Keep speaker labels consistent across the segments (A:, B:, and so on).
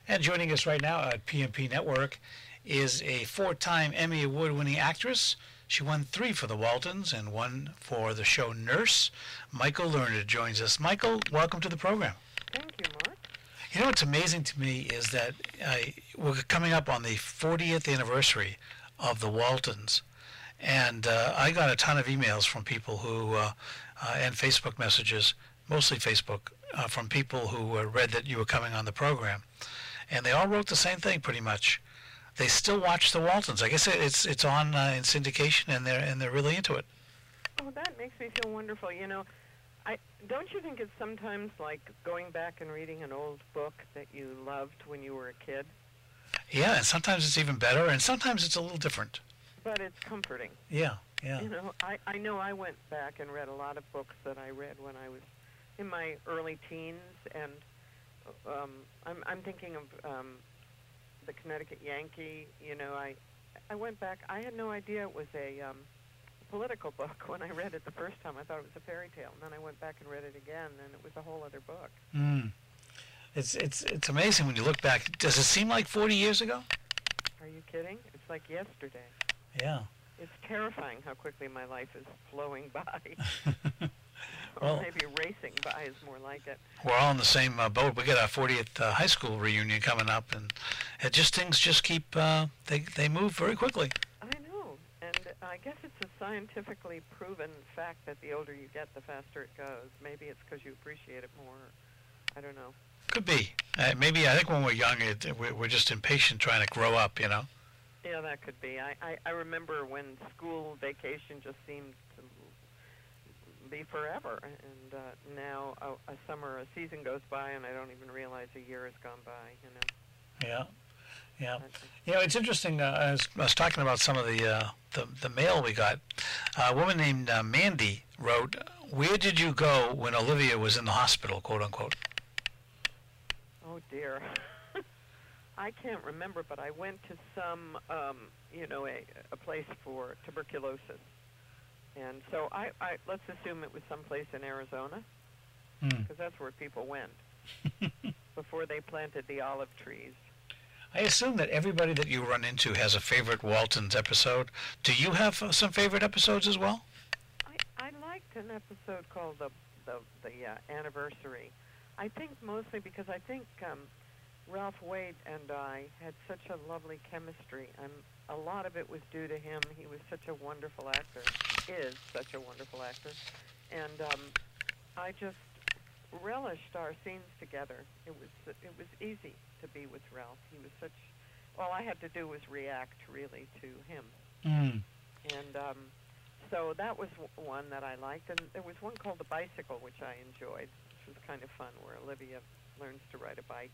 A: And joining us right now at PMP Network is a four-time Emmy Award-winning actress. She won 3 for the Waltons and 1 for the show Nurse. Michael Lerner joins us. Michael, welcome to the program.
B: Thank you, Mark.
A: You know what's amazing to me is that we're coming up on the 40th anniversary of the Waltons. And I got a ton of emails from people who, and Facebook messages, mostly Facebook, from people who read that you were coming on the program. And they all wrote the same thing pretty much. They still watch the Waltons. I guess it's on in syndication, and they're really into it.
B: Oh, that makes me feel wonderful. You know, don't you think it's sometimes like going back and reading an old book that you loved when you were a kid?
A: Yeah, and sometimes it's even better, and sometimes it's a little different.
B: But it's comforting.
A: Yeah, yeah.
B: You know, I know I went back and read a lot of books that I read when I was in my early teens, and I'm thinking of the Connecticut Yankee. You know, I went back. I had no idea it was a political book when I read it the first time. I thought it was a fairy tale, and then I went back and read it again, and it was a whole other book.
A: It's amazing when you look back. Does it seem like 40 years ago?
B: Are you kidding? It's like yesterday.
A: Yeah.
B: It's terrifying how quickly my life is flowing by.
A: Well,
B: or maybe racing by is more like it.
A: We're all in the same boat. We got our 40th high school reunion coming up, and things just keep, they move very quickly.
B: I know, and I guess it's a scientifically proven fact that the older you get, the faster it goes. Maybe it's because you appreciate it more. I don't know.
A: Could be. Maybe, I think when we're young, we're just impatient trying to grow up, you know?
B: Yeah, that could be. I remember when school vacation just seemed to be forever, and now a summer, a season goes by, and I don't even realize a year has gone by, you know?
A: Yeah. Yeah. You know, it's interesting. I was talking about some of the mail we got. A woman named Mandy wrote, "Where did you go when Olivia was in the hospital, quote unquote?"
B: Oh, dear. I can't remember, but I went to some, you know, a place for tuberculosis. And so let's assume it was someplace in Arizona, because that's where people went before they planted the olive trees.
A: I assume that everybody that you run into has a favorite Waltons episode. Do you have some favorite episodes as well?
B: I liked an episode called the Anniversary. I think mostly because I think Ralph Waite and I had such a lovely chemistry, and a lot of it was due to him. He was such a wonderful actor, is such a wonderful actor, and I just relished our scenes together. It was easy to be with Ralph. He was such. All I had to do was react really to him, and so that was one that I liked. And there was one called The Bicycle, which I enjoyed, which was kind of fun, where Olivia learns to ride a bike.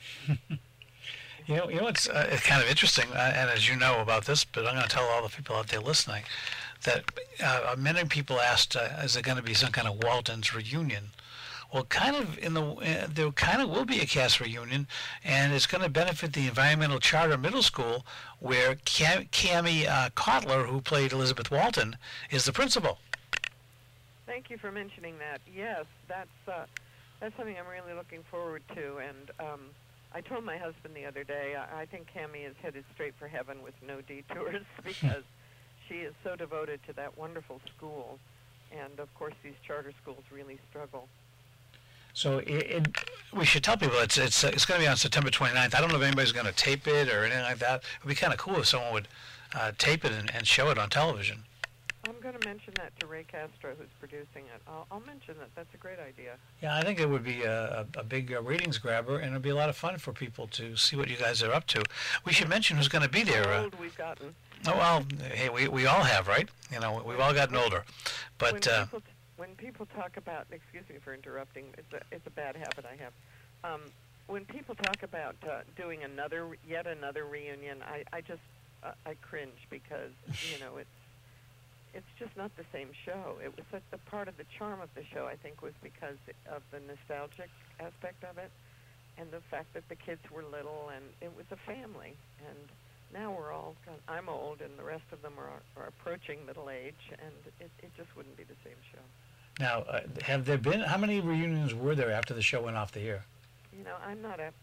A: You know what's kind of interesting, and as you know about this, but I'm going to tell all the people out there listening that many people asked, is there going to be some kind of Waltons reunion? Well, kind of there kind of will be a cast reunion, and it's going to benefit the Environmental Charter Middle School, where Cammie Kotler, who played Elizabeth Walton, is the principal.
B: Thank you for mentioning that. Yes, that's something I'm really looking forward to, and I told my husband the other day, I think Cammie is headed straight for heaven with no detours because she is so devoted to that wonderful school, and of course these charter schools really struggle.
A: So we should tell people it's going to be on September 29th. I don't know if anybody's going to tape it or anything like that. It would be kind of cool if someone would tape it and show it on television.
B: I'm going to mention that to Ray Castro, who's producing it. I'll mention that. That's a great idea.
A: Yeah, I think it would be a big ratings grabber, and it would be a lot of fun for people to see what you guys are up to. We should mention who's going to be there.
B: How old we've gotten.
A: Oh, well, hey, we all have, right? You know, we've all gotten older. But
B: when people talk about, excuse me for interrupting, it's a bad habit I have. When people talk about doing yet another reunion, I just I cringe because, you know, it's just not the same show. It was such the part of the charm of the show, I think, was because of the nostalgic aspect of it and the fact that the kids were little and it was a family. And now I'm old and the rest of them are approaching middle age, and it just wouldn't be the same show.
A: Now, have there been, how many reunions were there after the show went off the air?
B: You know, I'm not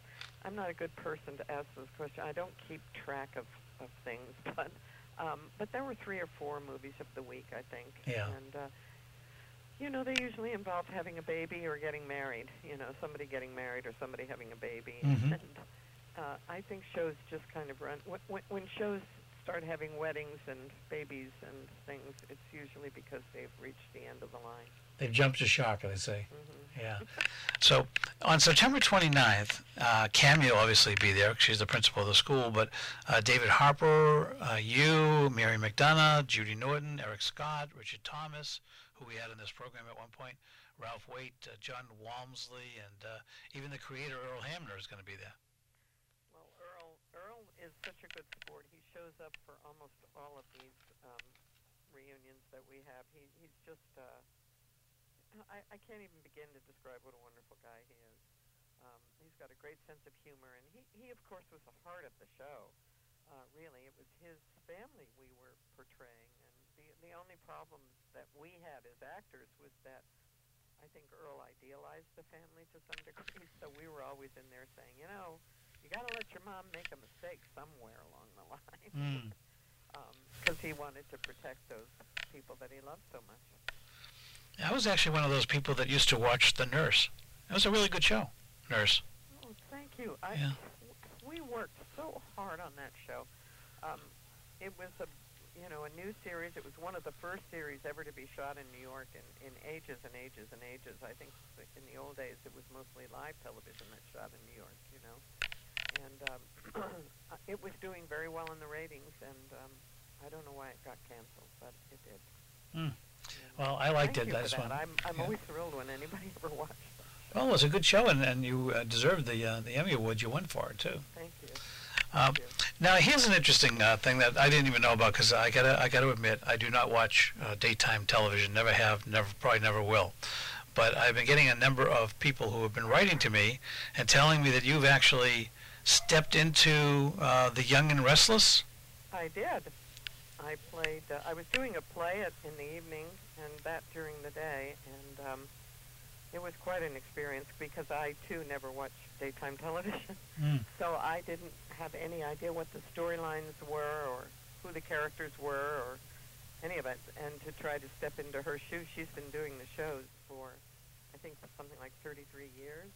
B: I'm not a good person to ask this question. I don't keep track of things, but there were 3 or 4 movies of the week, I think.
A: Yeah.
B: And they usually involve having a baby or getting married. Somebody getting married or somebody having a baby.
A: Mm-hmm.
B: And I think shows just kind of run. When shows start having weddings and babies and things, it's usually because they've reached the end of the line.
A: They've jumped the shark, as they say.
B: Mm-hmm.
A: Yeah. So on September 29th, Cammy will obviously be there. She's the principal of the school. But David Harper, you, Mary McDonough, Judy Norton, Eric Scott, Richard Thomas, who we had in this program at one point, Ralph Waite, John Walmsley, and even the creator, Earl Hamner, is going to be there.
B: Well, Earl is such a good sport. He shows up for almost all of these reunions that we have. He's just... I can't even begin to describe what a wonderful guy he is. He's got a great sense of humor, and he of course, was the heart of the show. Really, it was his family we were portraying, and the only problem that we had as actors was that I think Earl idealized the family to some degree, so we were always in there saying, you got to let your mom make a mistake somewhere along the line, because he wanted to protect those people that he loved so much.
A: I was actually one of those people that used to watch The Nurse. It was a really good show, Nurse.
B: Oh, thank you. We worked so hard on that show. It was a new series. It was one of the first series ever to be shot in New York in ages and ages and ages. I think in the old days it was mostly live television that shot in New York, And it was doing very well in the ratings, and I don't know why it got canceled, but it did.
A: Well, I liked
B: Thank
A: it.
B: you
A: I
B: for
A: just
B: that.
A: want.
B: I'm always thrilled when anybody ever watched that.
A: Well, it was a good show, and you deserved the Emmy Awards. You won for it too.
B: Thank you.
A: Now, here's an interesting thing that I didn't even know about, because I gotta admit, I do not watch daytime television. Never have. Probably never will. But I've been getting a number of people who have been writing to me and telling me that you've actually stepped into The Young and Restless.
B: I did. I played. I was doing a play in the evening and that during the day, and it was quite an experience because I too never watched daytime television, so I didn't have any idea what the storylines were or who the characters were or any of it. And to try to step into her shoes, she's been doing the shows for I think something like 33 years.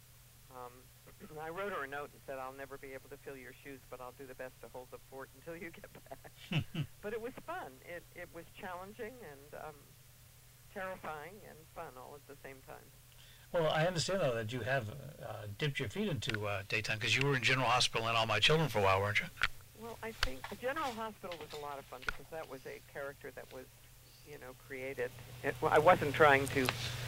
B: I wrote her a note and said, I'll never be able to fill your shoes, but I'll do the best to hold the fort until you get back. But it was fun. It was challenging and terrifying and fun all at the same time.
A: Well, I understand, though, that you have dipped your feet into daytime, because you were in General Hospital and All My Children for a while, weren't you?
B: Well, I think General Hospital was a lot of fun because that was a character that was, created. I wasn't trying to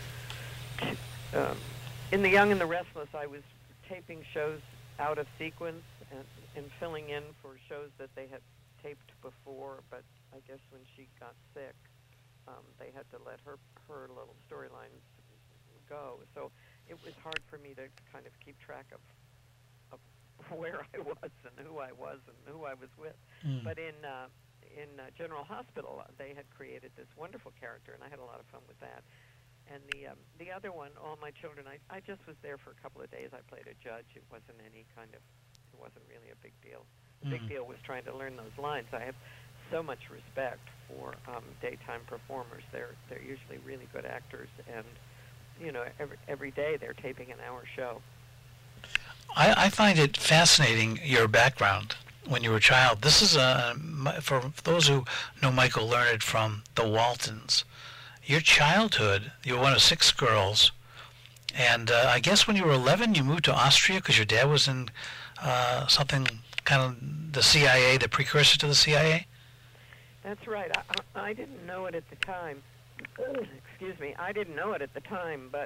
B: in The Young and the Restless, I was taping shows out of sequence and filling in for shows that they had taped before, but I guess when she got sick, they had to let her little storylines go. So it was hard for me to kind of keep track of where I was and who I was and who I was with. But in General Hospital, they had created this wonderful character, and I had a lot of fun with that. And the other one, All My Children, I just was there for a couple of days. I played a judge. It wasn't really a big deal. The big deal was trying to learn those lines. I have so much respect for daytime performers. They're usually really good actors, and every day they're taping an hour show.
A: I find it fascinating, your background when you were a child. This is for those who know Michael Learned from the Waltons. Your childhood, you were one of 6 girls, and I guess when you were 11, you moved to Austria because your dad was in something kind of the CIA, the precursor to the CIA?
B: That's right. I didn't know it at the time. Excuse me. I didn't know it at the time, but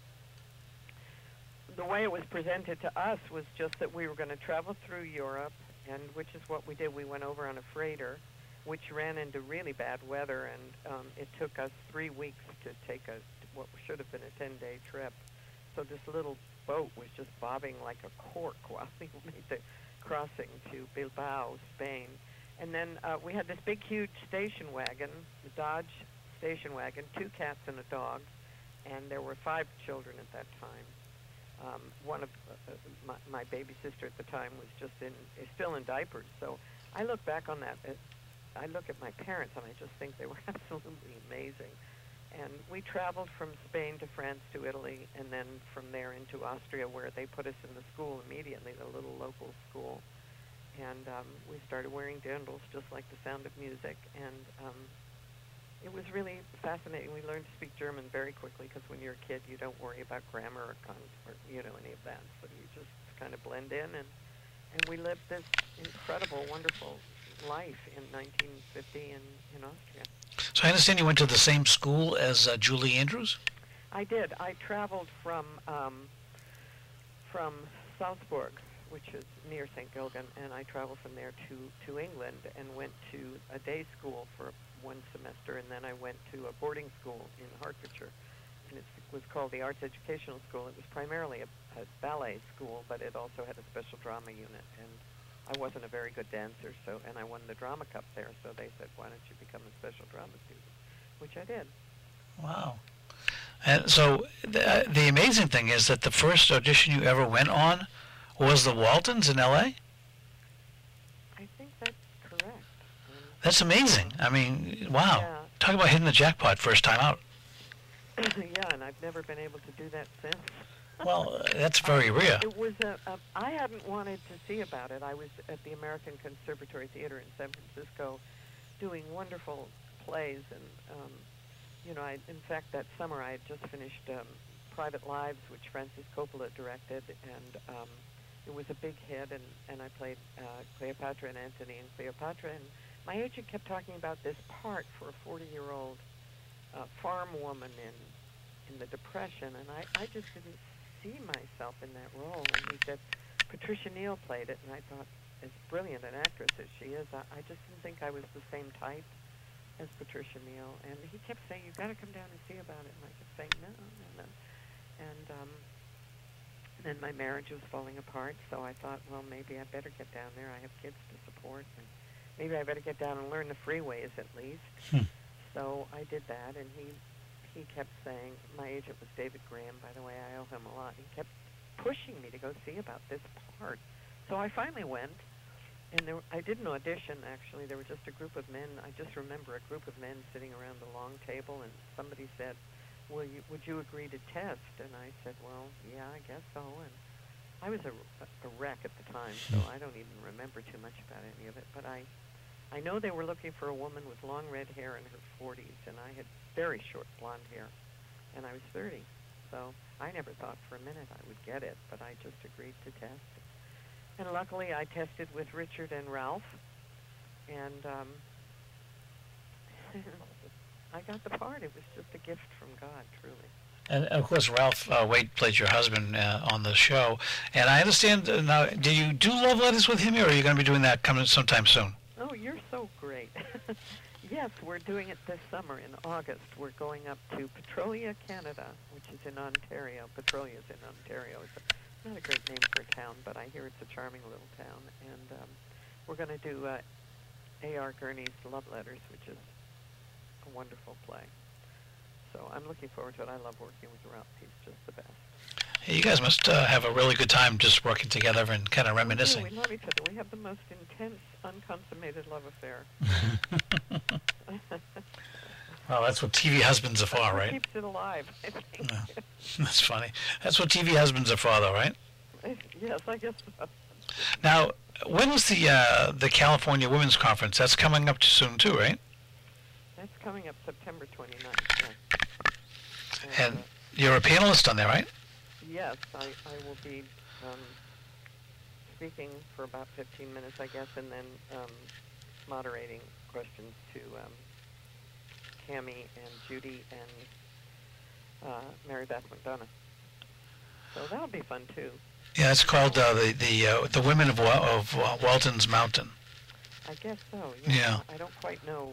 B: the way it was presented to us was just that we were going to travel through Europe, and which is what we did. We went over on a freighter, which ran into really bad weather, and it took us 3 weeks to take what should have been a 10-day trip. So this little boat was just bobbing like a cork while we made the crossing to Bilbao, Spain. And then we had this big, huge station wagon, the Dodge station wagon, 2 cats and a dog, and there were 5 children at that time. One of my baby sister at the time was is still in diapers. So I look back on that. I look at my parents and I just think they were absolutely amazing. And we traveled from Spain to France to Italy, and then from there into Austria, where they put us in the school immediately, the little local school. And we started wearing dirndls just like the sound of music. And it was really fascinating. We learned to speak German very quickly because when you're a kid, you don't worry about grammar or any of that. So you just kind of blend in, and we lived this incredible, wonderful life in 1950 in Austria.
A: So I understand you went to the same school as Julie Andrews?
B: I did. I traveled from Salzburg, which is near St. Gilgen, and I traveled from there to England and went to a day school for one semester, and then I went to a boarding school in Hertfordshire, and it was called the Arts Educational School. It was primarily a ballet school, but it also had a special drama unit, and I wasn't a very good dancer, and I won the drama cup there, so they said, why don't you become a special drama student, which I did.
A: Wow. And so the amazing thing is that the first audition you ever went on was the Waltons in L.A.?
B: I think that's correct.
A: That's amazing. I mean, wow.
B: Yeah.
A: Talk about hitting the jackpot first time out.
B: Yeah, and I've never been able to do that since.
A: Well, that's very rare.
B: It was I hadn't wanted to see about it. I was at the American Conservatory Theater in San Francisco doing wonderful plays, and in fact, that summer I had just finished Private Lives, which Francis Coppola directed, and it was a big hit, and I played Cleopatra and Antony and Cleopatra, and my agent kept talking about this part for a 40-year-old farm woman in the Depression, and I just didn't see myself in that role. And he said Patricia Neal played it, and I thought, as brilliant an actress as she is, I just didn't think I was the same type as Patricia Neal. And he kept saying, you've got to come down and see about it. And I kept saying, no. And then my marriage was falling apart, so I thought, well, maybe I better get down there. I have kids to support, and maybe I better get down and learn the freeways at least. So I did that, and he kept saying, my agent was David Graham, by the way, I owe him a lot. He kept pushing me to go see about this part. So I finally went, and I didn't audition, actually. There were just a group of men. I just remember a group of men sitting around the long table, and somebody said, would you agree to test? And I said, well, yeah, I guess so. And I was a wreck at the time, so I don't even remember too much about any of it. But I know they were looking for a woman with long red hair in her 40s, and I had very short blonde hair, and I was 30. So I never thought for a minute I would get it, but I just agreed to test. And luckily I tested with Richard and Ralph, and I got the part. It was just a gift from God, truly.
A: And of course, Ralph Waite played your husband on the show. And I understand now. Do you do love letters with him, or are you going to be doing that coming sometime soon?
B: Oh, you're so great. Yes, we're doing it this summer in August. We're going up to Petrolia, Canada, which is in Ontario. Petrolia's in Ontario. It's not a great name for a town, but I hear it's a charming little town. And we're going to do A.R. Gurney's Love Letters, which is a wonderful play. So I'm looking forward to it. I love working with Ralph. He's just the best.
A: Hey, you guys must have a really good time just working together and kind of reminiscing.
B: We love each other. We have the most intense, unconsummated love affair.
A: Well, that's what TV husbands are for, right?
B: Keeps it alive, I think.
A: Yeah. That's funny. That's what TV husbands are for, though, right?
B: Yes, I guess so.
A: Now, when is the California Women's Conference? That's coming up soon, too, right?
B: That's coming up September 29th, yes.
A: And you're a panelist on there, right?
B: Yes, I will be speaking for about 15 minutes, I guess, and then moderating questions to Cammie and Judy and Mary Beth McDonough. So that'll be fun too.
A: Yeah, it's called the Women of Walton's Mountain.
B: I guess so.
A: Yeah.
B: I don't quite know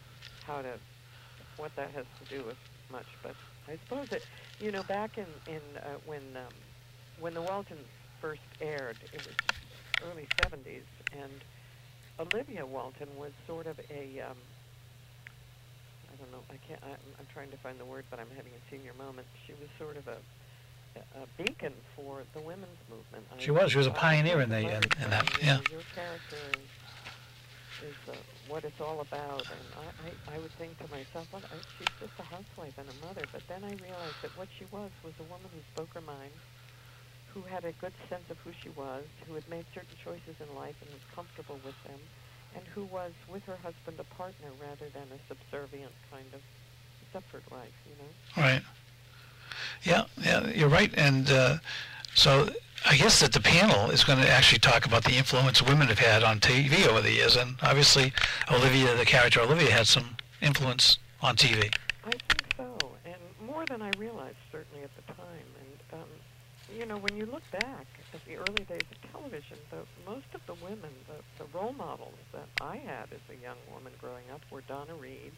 B: what that has to do with much, but I suppose it. You know, back in when the Waltons first aired, it was early 70s, and Olivia Walton was sort of a I don't know. I'm trying to find the word, but I'm having a senior moment. She was sort of a a beacon for the women's movement.
A: She was. She was a pioneer in that. Yeah.
B: Your character is what it's all about, and I would think to myself, well, she's just a housewife and a mother, but then I realized that what she was a woman who spoke her mind, who had a good sense of who she was, who had made certain choices in life and was comfortable with them, and who was, with her husband, a partner rather than a subservient kind of separate life, you know?
A: Right. Yeah, you're right. And so I guess that the panel is going to actually talk about the influence women have had on TV over the years. And obviously, Olivia, the character Olivia, had some influence on TV.
B: I think so, and more than I realized, certainly at the time. And, you know, when you look back at the early days of television, most of the women, the role models that I had as a young woman growing up were Donna Reed,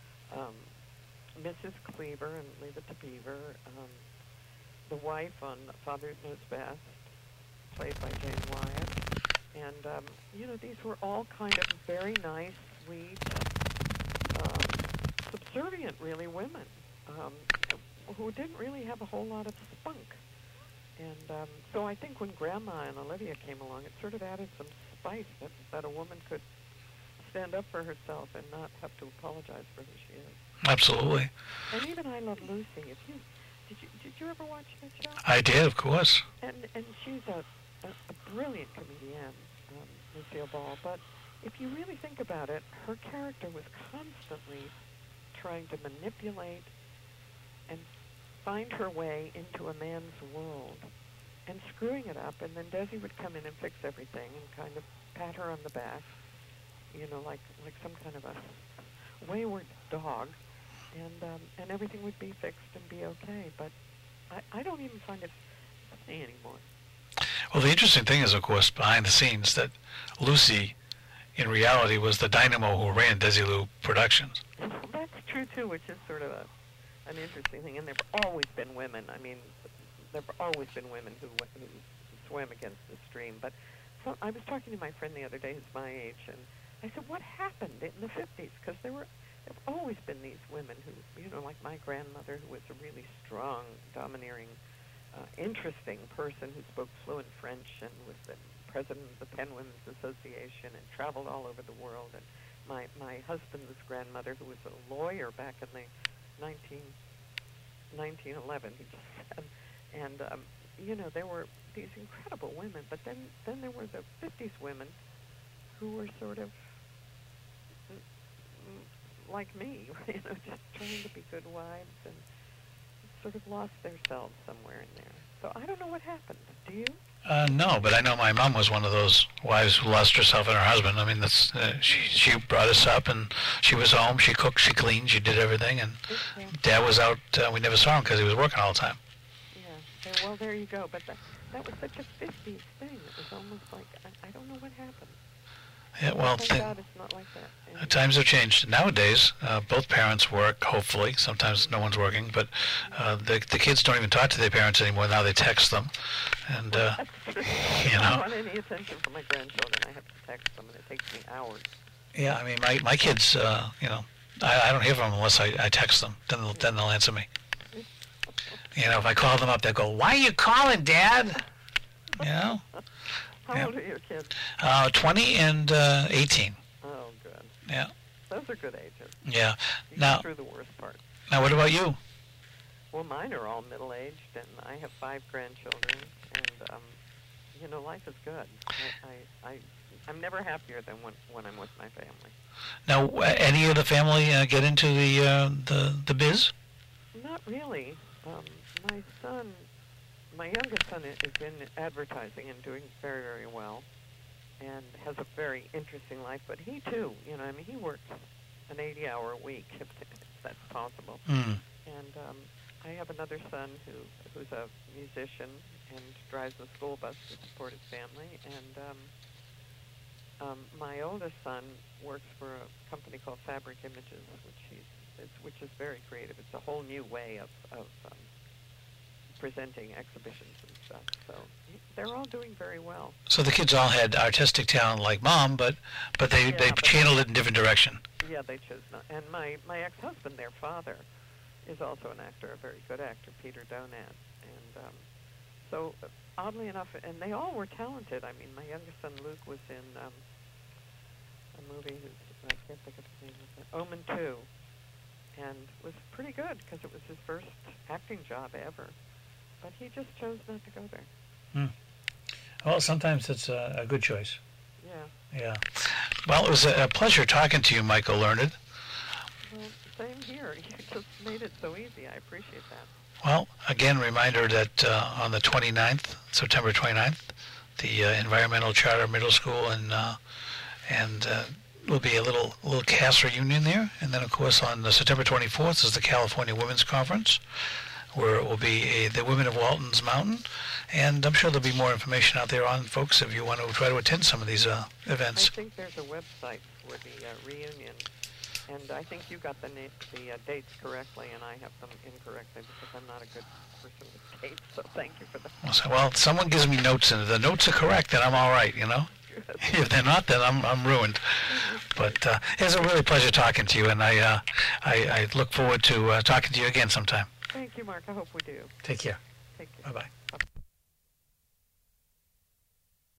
B: Mrs. Cleaver and Leave It to Beaver, the wife on Father Knows Best, played by Jane Wyatt. And, you know, these were all kind of very nice, sweet, subservient, really, women who didn't really have a whole lot of spunk. And so I think when Grandma and Olivia came along, it sort of added some spice that a woman could stand up for herself and not have to apologize for who she is.
A: Absolutely.
B: And even I Love Lucy. Did you ever watch that show?
A: I did, of course.
B: And she's a brilliant comedian, Lucille Ball. But if you really think about it, her character was constantly trying to manipulate and find her way into a man's world and screwing it up. And then Desi would come in and fix everything and kind of pat her on the back, you know, like some kind of a wayward dog. And everything would be fixed and be okay. But I don't even find it funny anymore.
A: Well, the interesting thing is, of course, behind the scenes, that Lucy, in reality, was the dynamo who ran Desilu Productions.
B: That's true, too, which is sort of an interesting thing. And there have always been women. I mean, there have always been women who swam against the stream. But so I was talking to my friend the other day who's my age, and I said, what happened in the 50s? Because there have always been these women who, you know, like my grandmother, who was a really strong, domineering, interesting person who spoke fluent French and was the president of the Penn Women's Association and traveled all over the world. And my husband's grandmother, who was a lawyer back in the 1911, he just said. And, you know, there were these incredible women. But then there were the 50s women who were sort of like me, you know, just trying to be good wives and sort of lost themselves somewhere in there. So I don't know what happened. Do you?
A: No, but I know my mom was one of those wives who lost herself and her husband. I mean, that's she brought us up, and she was home. She cooked, she cleaned, she did everything, and Dad was out. We never saw him because he was working all the time.
B: Yeah. Well, there you go. But that was such a 50s thing. It was almost like I don't know what happened.
A: Yeah, well,
B: thank God it's not like that.
A: Times have changed. Nowadays, both parents work, hopefully. Sometimes no one's working, but the kids don't even talk to their parents anymore. Now they text them. And, you know.
B: I don't want any attention from my grandchildren. I have to text them, and it takes me hours.
A: Yeah, I mean, my kids, you know, I don't hear from them unless I text them. Then they'll answer me. You know, if I call them up, they'll go, "Why are you calling, Dad?" You know?
B: How old are your kids?
A: 20 and 18.
B: Oh, good.
A: Yeah.
B: Those are good ages.
A: Yeah.
B: You
A: Now,
B: get through the worst part.
A: Now, what about you?
B: Well, mine are all middle-aged, and I have 5 grandchildren, and, you know, life is good. I'm never happier than when I'm with my family.
A: Now, any of the family get into the biz?
B: Not really. My youngest son is in advertising and doing very, very well, and has a very interesting life. But he too, you know, I mean, he works an 80-hour week if that's possible.
A: Mm.
B: And I have another son who's a musician and drives a school bus to support his family. And my oldest son works for a company called Fabric Images, which is very creative. It's a whole new way of presenting exhibitions and stuff. So they're all doing very well.
A: So the kids all had artistic talent like Mom, but they channeled it in different direction.
B: Yeah, they chose not. And my ex-husband, their father, is also an actor, a very good actor, Peter Donat. And So oddly enough, and they all were talented. I mean, my youngest son Luke was in a movie. I can't think of his name. Omen 2, and was pretty good because it was his first acting job ever. But he just chose not to go there.
A: Hmm. Well, sometimes it's a good choice.
B: Yeah.
A: Yeah. Well, it was a pleasure talking to you, Michael Learned.
B: Well, same here. You just made it so easy. I appreciate that.
A: Well, again, reminder that on the 29th, September 29th, the Environmental Charter Middle School and will be a little cast reunion there. And then, of course, on September 24th is the California Women's Conference, where it will be the Women of Walton's Mountain. And I'm sure there'll be more information out there on folks if you want to try to attend some of these events.
B: I think there's a website for the reunion, and I think you got the dates correctly, and I have them incorrectly because I'm not a good person with dates, so thank you for that.
A: Well, someone gives me notes, and if the notes are correct, then I'm all right, you know? If they're not, then I'm ruined. But it's a really pleasure talking to you, and I look forward to talking to you again sometime.
B: Thank you, Mark. I hope we do.
A: Take care.
B: Take care.
A: Bye-bye.